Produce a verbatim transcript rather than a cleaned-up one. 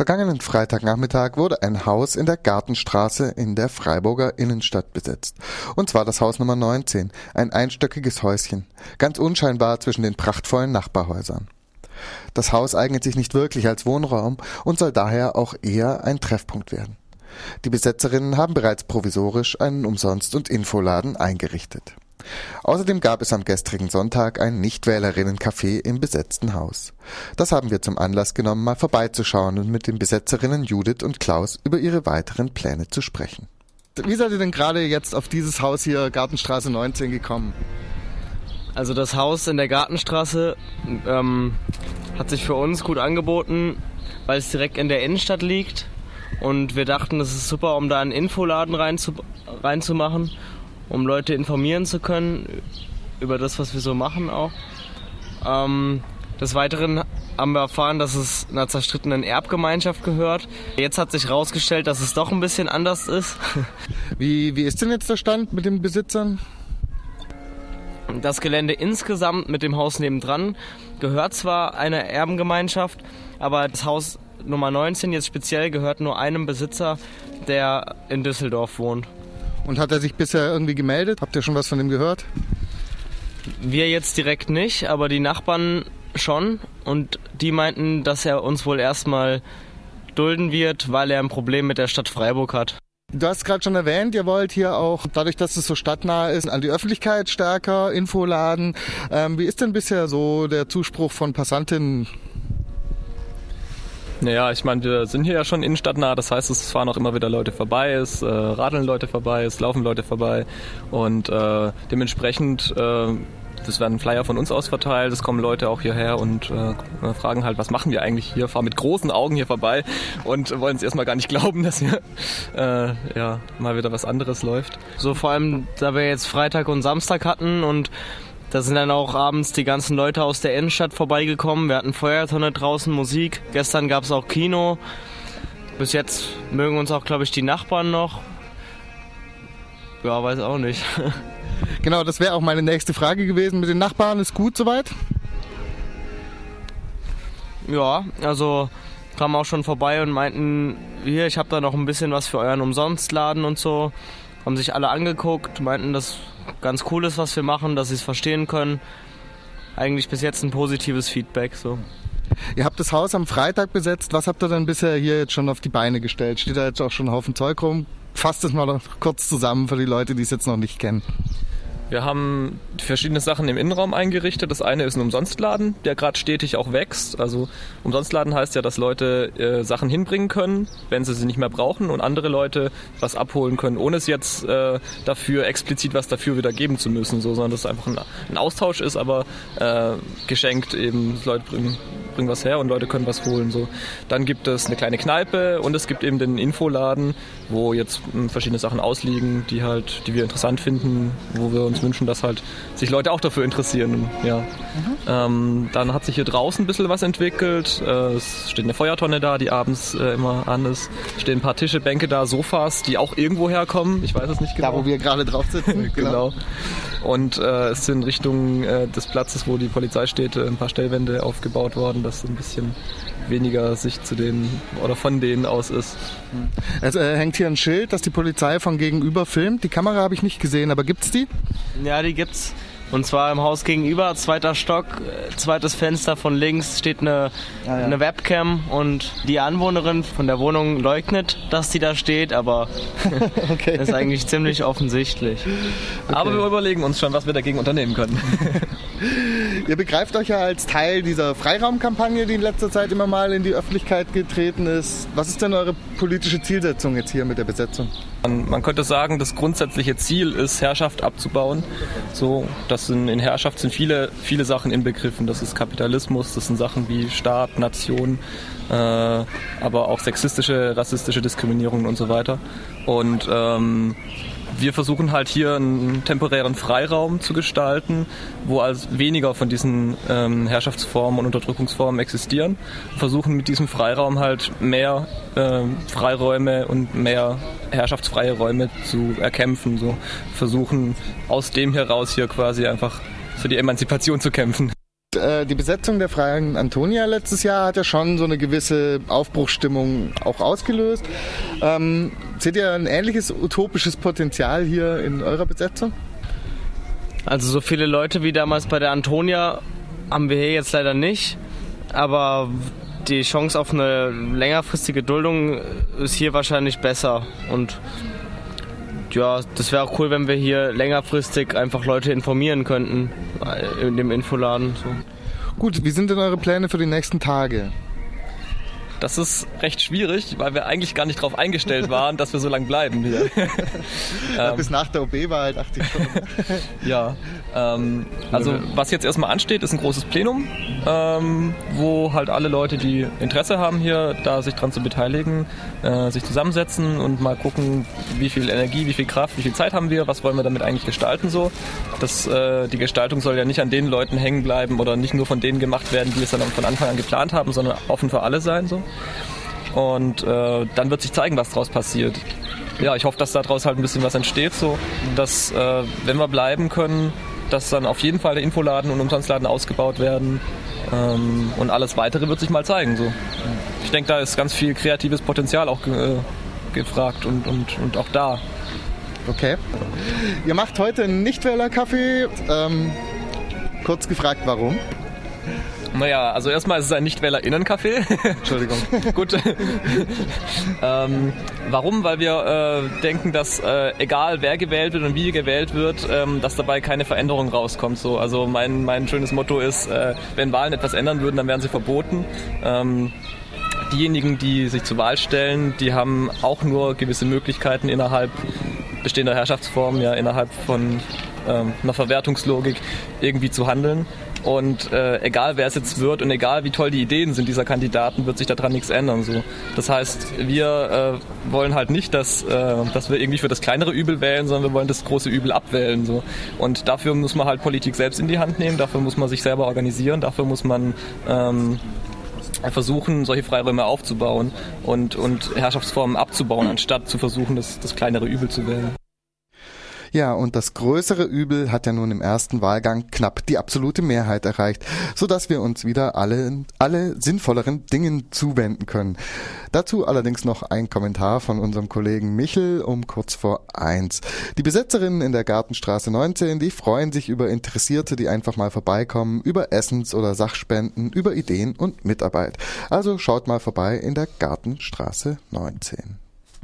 Vergangenen Freitagnachmittag wurde ein Haus in der Gartenstraße in der Freiburger Innenstadt besetzt. Und zwar das Haus Nummer neunzehn, ein einstöckiges Häuschen, ganz unscheinbar zwischen den prachtvollen Nachbarhäusern. Das Haus eignet sich nicht wirklich als Wohnraum und soll daher auch eher ein Treffpunkt werden. Die Besetzerinnen haben bereits provisorisch einen Umsonst- und Infoladen eingerichtet. Außerdem gab es am gestrigen Sonntag ein Nichtwählerinnen-Café im besetzten Haus. Das haben wir zum Anlass genommen, mal vorbeizuschauen und mit den Besetzerinnen Judith und Klaus über ihre weiteren Pläne zu sprechen. Wie seid ihr denn gerade jetzt auf dieses Haus hier, Gartenstraße neunzehn, gekommen? Also das Haus in der Gartenstraße ähm, hat sich für uns gut angeboten, weil es direkt in der Innenstadt liegt. Und wir dachten, das ist super, um da einen Infoladen reinzu, reinzumachen. Um Leute informieren zu können über das, was wir so machen auch. Ähm, des Weiteren haben wir erfahren, dass es einer zerstrittenen Erbgemeinschaft gehört. Jetzt hat sich herausgestellt, dass es doch ein bisschen anders ist. Wie, wie ist denn jetzt der Stand mit den Besitzern? Das Gelände insgesamt mit dem Haus nebendran gehört zwar einer Erbengemeinschaft, aber das Haus Nummer neunzehn jetzt speziell gehört nur einem Besitzer, der in Düsseldorf wohnt. Und hat er sich bisher irgendwie gemeldet? Habt ihr schon was von ihm gehört? Wir jetzt direkt nicht, aber die Nachbarn schon. Und die meinten, dass er uns wohl erstmal dulden wird, weil er ein Problem mit der Stadt Freiburg hat. Du hast gerade schon erwähnt, ihr wollt hier auch, dadurch, dass es so stadtnah ist, an die Öffentlichkeit stärker, Infoladen. Ähm, wie ist denn bisher so der Zuspruch von Passantinnen? Naja, ich meine, wir sind hier ja schon innenstadtnah, das heißt, es fahren auch immer wieder Leute vorbei, es äh, radeln Leute vorbei, es laufen Leute vorbei und äh, dementsprechend, äh, das werden Flyer von uns aus verteilt, es kommen Leute auch hierher und äh, fragen halt, was machen wir eigentlich hier, fahren mit großen Augen hier vorbei und wollen es erstmal gar nicht glauben, dass hier äh, ja, mal wieder was anderes läuft. So vor allem, da wir jetzt Freitag und Samstag hatten und da sind dann auch abends die ganzen Leute aus der Innenstadt vorbeigekommen. Wir hatten Feuertonne draußen, Musik. Gestern gab es auch Kino. Bis jetzt mögen uns auch, glaube ich, die Nachbarn noch. Ja, weiß auch nicht. Genau, das wäre auch meine nächste Frage gewesen. Mit den Nachbarn ist gut soweit? Ja, also kamen auch schon vorbei und meinten, hier, ich habe da noch ein bisschen was für euren Umsonstladen und so. Haben sich alle angeguckt, meinten, das ganz cool ist, was wir machen, dass sie es verstehen können. Eigentlich bis jetzt ein positives Feedback. So. Ihr habt das Haus am Freitag besetzt. Was habt ihr denn bisher hier jetzt schon auf die Beine gestellt? Steht da jetzt auch schon ein Haufen Zeug rum? Fasst es mal noch kurz zusammen für die Leute, die es jetzt noch nicht kennen. Wir haben verschiedene Sachen im Innenraum eingerichtet. Das eine ist ein Umsonstladen, der gerade stetig auch wächst. Also Umsonstladen heißt ja, dass Leute äh, Sachen hinbringen können, wenn sie sie nicht mehr brauchen und andere Leute was abholen können, ohne es jetzt äh, dafür explizit was dafür wieder geben zu müssen, so, sondern dass es einfach ein, ein Austausch ist, aber äh, geschenkt eben. Leute bringen, bringen was her und Leute können was holen. So. Dann gibt es eine kleine Kneipe und es gibt eben den Infoladen, wo jetzt mh, verschiedene Sachen ausliegen, die halt, die wir interessant finden, wo wir uns wünschen, dass halt sich Leute auch dafür interessieren. Ja. Mhm. Ähm, dann hat sich hier draußen ein bisschen was entwickelt. Äh, es steht eine Feuertonne da, die abends äh, immer an ist. Es stehen ein paar Tische, Bänke da, Sofas, die auch irgendwo herkommen. Ich weiß es nicht genau. Da, wo wir gerade drauf sitzen. Genau. Und äh, es sind Richtung äh, des Platzes, wo die Polizei steht, ein paar Stellwände aufgebaut worden, dass ein bisschen weniger Sicht zu denen oder von denen aus ist. Es äh, hängt hier ein Schild, dass die Polizei von gegenüber filmt. Die Kamera habe ich nicht gesehen, aber gibt's die? Ja, die gibt's. Und zwar im Haus gegenüber, zweiter Stock, zweites Fenster von links steht eine, ah, ja. eine Webcam und die Anwohnerin von der Wohnung leugnet, dass die da steht, aber okay. Das ist eigentlich ziemlich offensichtlich. Okay. Aber wir überlegen uns schon, was wir dagegen unternehmen können. Ihr begreift euch ja als Teil dieser Freiraumkampagne, die in letzter Zeit immer mal in die Öffentlichkeit getreten ist. Was ist denn eure politische Zielsetzung jetzt hier mit der Besetzung? Man, man könnte sagen, das grundsätzliche Ziel ist, Herrschaft abzubauen. So, das sind, in Herrschaft sind viele, viele Sachen inbegriffen. Das ist Kapitalismus, das sind Sachen wie Staat, Nation, äh, aber auch sexistische, rassistische Diskriminierung und so weiter. Und ähm, wir versuchen halt hier einen temporären Freiraum zu gestalten, wo also weniger von diesen ähm, Herrschaftsformen und Unterdrückungsformen existieren. Wir versuchen mit diesem Freiraum halt mehr ähm, Freiräume und mehr herrschaftsfreie Räume zu erkämpfen. So versuchen aus dem heraus hier quasi einfach für die Emanzipation zu kämpfen. Die Besetzung der Freien Antonia letztes Jahr hat ja schon so eine gewisse Aufbruchsstimmung auch ausgelöst. Ähm, seht ihr ein ähnliches utopisches Potenzial hier in eurer Besetzung? Also so viele Leute wie damals bei der Antonia haben wir hier jetzt leider nicht, aber die Chance auf eine längerfristige Duldung ist hier wahrscheinlich besser. Und ja, das wäre auch cool, wenn wir hier längerfristig einfach Leute informieren könnten in dem Infoladen. So. Gut, wie sind denn eure Pläne für die nächsten Tage? Das ist recht schwierig, weil wir eigentlich gar nicht darauf eingestellt waren, dass wir so lange bleiben hier. Ja, bis nach der O B war halt achtzig Stunden. Ja, ähm, also was jetzt erstmal ansteht, ist ein großes Plenum, ähm, wo halt alle Leute, die Interesse haben hier, da sich dran zu beteiligen, äh, sich zusammensetzen und mal gucken, wie viel Energie, wie viel Kraft, wie viel Zeit haben wir, was wollen wir damit eigentlich gestalten so. Das, äh, die Gestaltung soll ja nicht an den Leuten hängen bleiben oder nicht nur von denen gemacht werden, die es dann von Anfang an geplant haben, sondern offen für alle sein so. Und äh, dann wird sich zeigen, was daraus passiert. Ja, ich hoffe, dass daraus halt ein bisschen was entsteht, so dass, äh, wenn wir bleiben können, dass dann auf jeden Fall der Infoladen und Umsonstladen ausgebaut werden. Ähm, und alles Weitere wird sich mal zeigen. So. Ich denke, da ist ganz viel kreatives Potenzial auch ge- gefragt und, und, und auch da. Okay. Ihr macht heute einen Nichtwähler-Kaffee. Ähm, kurz gefragt, warum? Naja, also erstmal ist es ein Nichtwählerinnen-Café. Entschuldigung. Gut. ähm, warum? Weil wir äh, denken, dass äh, egal wer gewählt wird und wie gewählt wird, ähm, dass dabei keine Veränderung rauskommt. So, also mein, mein schönes Motto ist, äh, wenn Wahlen etwas ändern würden, dann wären sie verboten. Ähm, diejenigen, die sich zur Wahl stellen, die haben auch nur gewisse Möglichkeiten innerhalb bestehender Herrschaftsformen, ja, innerhalb von ähm, einer Verwertungslogik irgendwie zu handeln. Und äh, egal wer es jetzt wird und egal wie toll die Ideen sind dieser Kandidaten, wird sich daran nichts ändern. So. Das heißt, wir äh, wollen halt nicht, dass, äh, dass wir irgendwie für das kleinere Übel wählen, sondern wir wollen das große Übel abwählen. So. Und dafür muss man halt Politik selbst in die Hand nehmen, dafür muss man sich selber organisieren, dafür muss man ähm, versuchen, solche Freiräume aufzubauen und, und Herrschaftsformen abzubauen, anstatt zu versuchen, das, das kleinere Übel zu wählen. Ja, und das größere Übel hat ja nun im ersten Wahlgang knapp die absolute Mehrheit erreicht, sodass wir uns wieder alle, alle sinnvolleren Dingen zuwenden können. Dazu allerdings noch ein Kommentar von unserem Kollegen Michel um kurz vor eins. Die Besetzerinnen in der Gartenstraße neunzehn, die freuen sich über Interessierte, die einfach mal vorbeikommen, über Essens- oder Sachspenden, über Ideen und Mitarbeit. Also schaut mal vorbei in der Gartenstraße neunzehn.